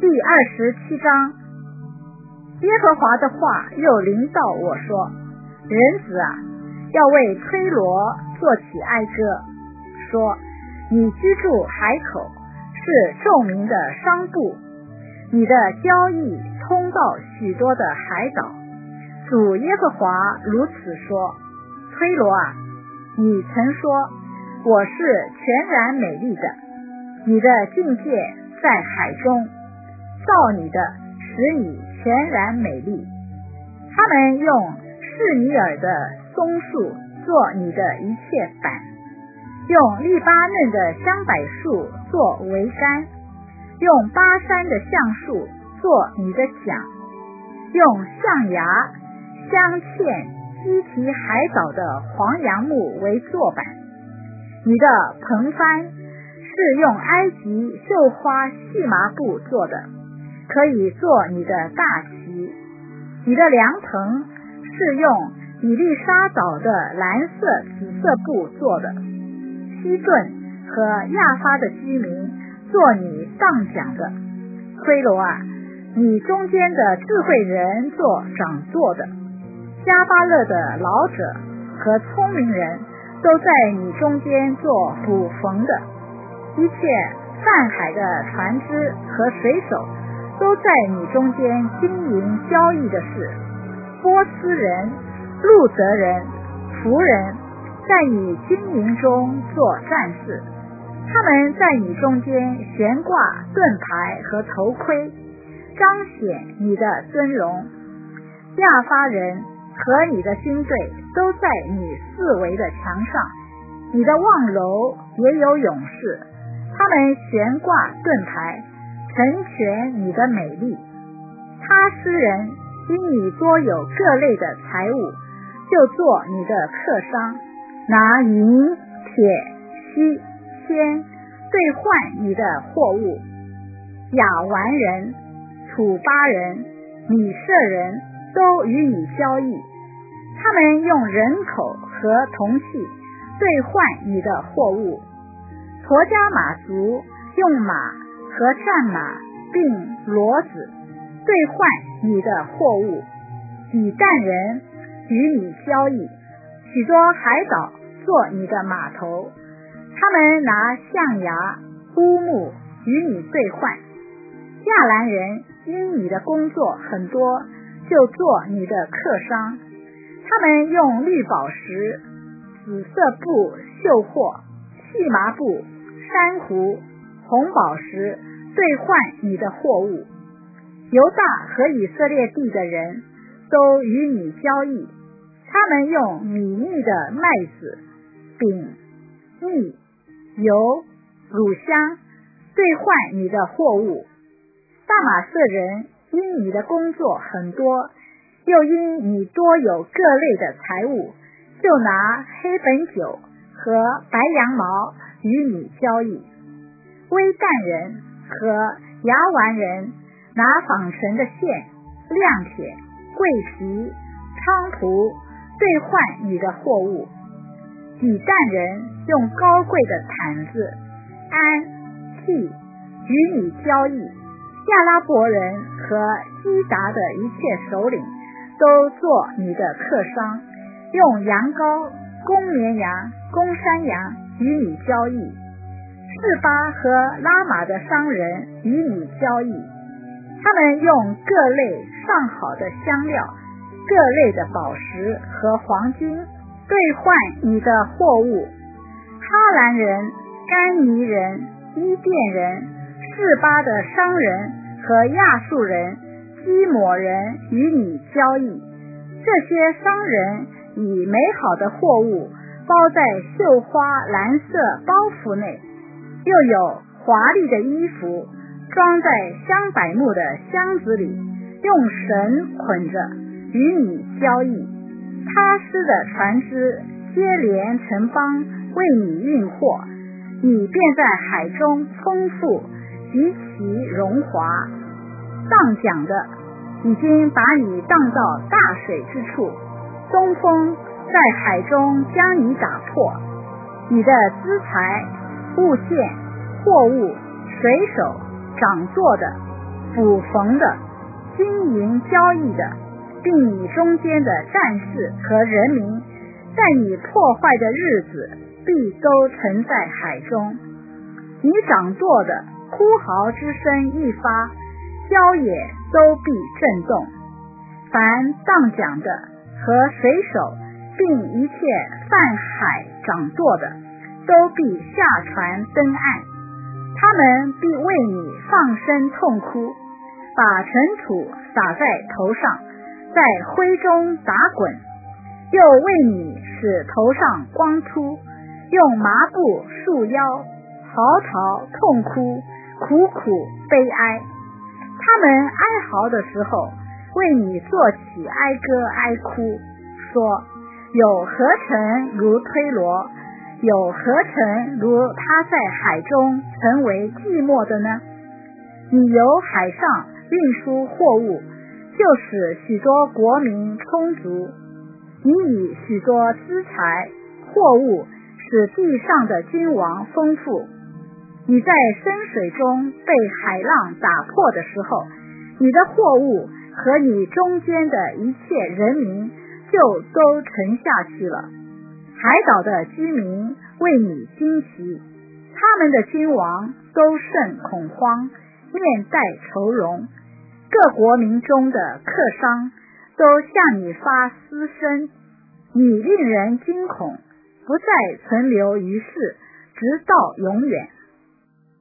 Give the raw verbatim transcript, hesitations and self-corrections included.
第二十七章，耶和华的话又临到我说：人子啊，要为推罗作起哀歌，说你居住海口，是众民的商埠，你的交易通到许多的海岛。主耶和华如此说：推罗啊，你曾说我是全然美丽的，你的境界在海中，造你的使你全然美丽。他们用示尼尔的松树做你的一切板，用利巴嫩的香柏树做桅杆，用巴山的橡树做你的桨，用象牙、镶嵌基提海藻的黄杨木为座板。你的棚帆是用埃及绣花细麻布做的，可以做你的大旗。你的凉棚是用比利沙藻的蓝色、紫色布做的。西顿和亚发的居民做你当讲的。推罗啊，你中间的智慧人做掌舵的。加巴勒的老者和聪明人都在你中间做捕缝的。一切泛海的船只和水手都在你中间经营交易的事。波斯人、路德人、仆人在你经营中做战士，他们在你中间悬挂盾牌和头盔，彰显你的尊荣。亚发人和你的军队都在你四围的墙上，你的望楼也有勇士，他们悬挂盾牌，成全你的美丽。他诗人因你多有各类的财物，就做你的客商，拿银、铁、锡、铅兑换你的货物。亚完人、土巴人、米舍人都与你交易，他们用人口和铜器兑换你的货物。陀加马族用马和战马并骡子兑换你的货物。比但人与你交易，许多海岛做你的码头，他们拿象牙、乌木与你兑换。亚兰人因你的工作很多，就做你的客商，他们用绿宝石、紫色布绣货、细麻布、珊瑚、红宝石兑换你的货物。犹大和以色列地的人都与你交易，他们用米腻的麦子、饼、蜜、油、乳香兑换你的货物。大马色人因你的工作很多，又因你多有各类的财物，就拿黑本酒和白羊毛与你交易。微但人和牙完人拿纺绳的线、亮铁、桂皮、菖蒲兑换你的货物。比但人用高贵的毯子、鞍、替与你交易。亚拉伯人和基达的一切首领都做你的客商，用羊羔、公绵羊、公山羊与你交易。示巴和拉玛的商人与你交易，他们用各类上好的香料、各类的宝石和黄金兑换你的货物。哈兰人、甘尼人、伊甸人、示巴的商人和亚述人、基抹人与你交易。这些商人以美好的货物包在绣花蓝色包袱内，又有华丽的衣服装在香柏木的箱子里，用绳捆着与你交易。他施的船只接连成帮为你运货，你便在海中丰富极其荣华。荡桨的已经把你荡到大水之处，东风在海中将你打破。你的资财、物件、货物、水手、掌舵的捕逢的、经营交易的，并你中间的战士和人民，在你破坏的日子必都沉在海中。你掌舵的哭嚎之声一发，郊野都必震动。凡荡桨的和水手，并一切泛海掌舵的，都必下船登岸。他们必为你放声痛哭，把尘土撒在头上，在灰中打滚，又为你使头上光秃，用麻布束腰，嚎啕痛哭，苦苦悲哀。他们哀嚎的时候，为你做起哀歌哀哭，说：有何城如推罗？有何城如他在海中成为寂寞的呢？你由海上运输货物，就使许多国民充足。你以许多资财货物，使地上的君王丰富。你在深水中被海浪打破的时候，你的货物和你中间的一切人民就都沉下去了。海岛的居民为你惊奇，他们的君王都甚恐慌，面带愁容。各国民中的客商都向你发嘶声，你令人惊恐，不再存留于世，直到永远。